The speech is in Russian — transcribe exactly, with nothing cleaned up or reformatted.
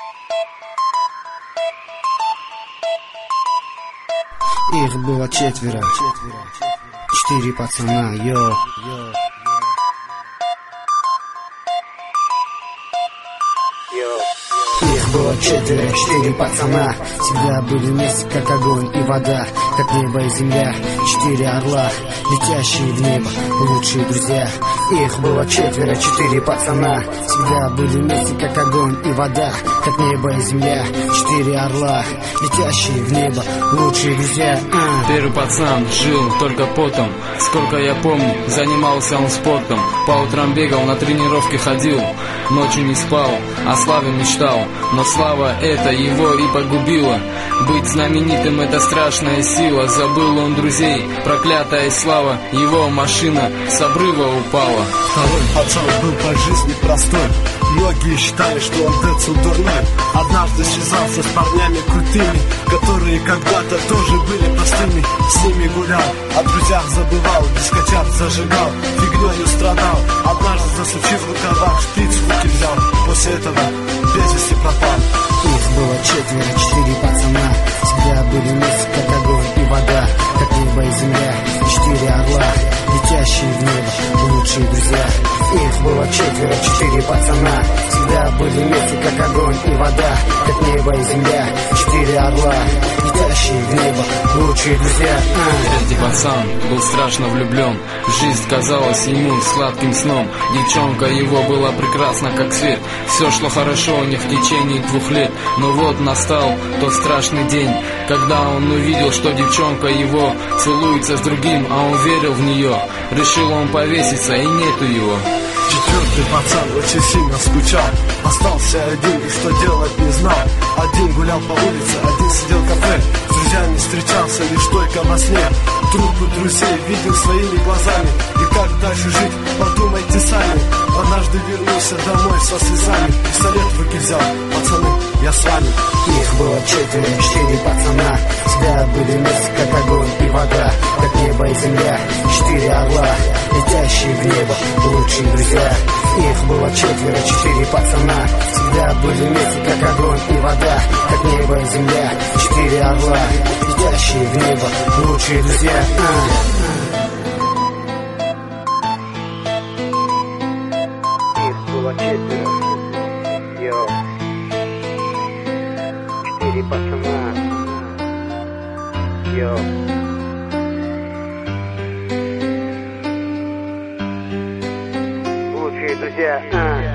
Их было четверо, четыре пацана, йо. Их было четверо, четыре пацана, всегда были вместе, как огонь и вода, как небо и земля. Четыре орла, летящие в небо, лучшие друзья. Их было четверо, четыре пацана, всегда были вместе, как огонь и вода, как небо и земля. Четыре орла, летящие в небо, лучшие друзья. а. Первый пацан жил только потом. Сколько я помню, занимался он спортом. По утрам бегал, на тренировки ходил, ночью не спал, о славе мечтал. Но слава эта его и погубила. Быть знаменитым — это страшная сила. Забыл он друзей, проклятая слава. Его машина с обрыва упала. Второй пацан был по жизни простой. Многие считали, что он децл дурной. Однажды связался с парнями крутыми, которые когда-то тоже были простыми. С ними гулял, о друзьях забывал, дискотяр зажигал, фигнёю страдал. Однажды, засучив в рукавах, шприц в руки взял. После этого без вести пропал. Их было четверо, четыре пацана, всегда были вместе, как огонь и вода, как небо и земля. Четыре орла, летящие в небо, лучшие друзья. Их было четверо, четыре пацана, всегда были вместе, как огонь и вода, как небо и земля. Четыре орла, летящие в небо, лучшие друзья. а. Третий пацан был страшно влюблен. Жизнь казалась ему сладким сном. Девчонка его была прекрасна, как свет. Все шло хорошо у них в течение двух лет. Но вот настал тот страшный день, когда он увидел, что девчонка его целуется с другим, а он верил в нее. Решил он повеситься, и нету его. Четвертый пацан очень сильно скучал, остался один и что делать не знал. Один гулял по улице, один сидел в кафе, с друзьями встречался лишь только во сне. Трупы друзей видел своими глазами, и как дальше жить, подумайте сами. Однажды вернулся домой со слезами, пистолет в руки взял: пацаны, я с вами. Их было четверо, четыре пацана, всегда были вместе, как огонь и вода, как небо и земля. Четыре орла, летящие в небо, лучшие друзья. Их было четверо, четыре пацана, всегда были вместе, как огонь и вода, как небо и земля. Четыре орла, летящие в небо, лучшие друзья. Их было четверо, йо. Четыре пацана, йо. Лучшие друзья.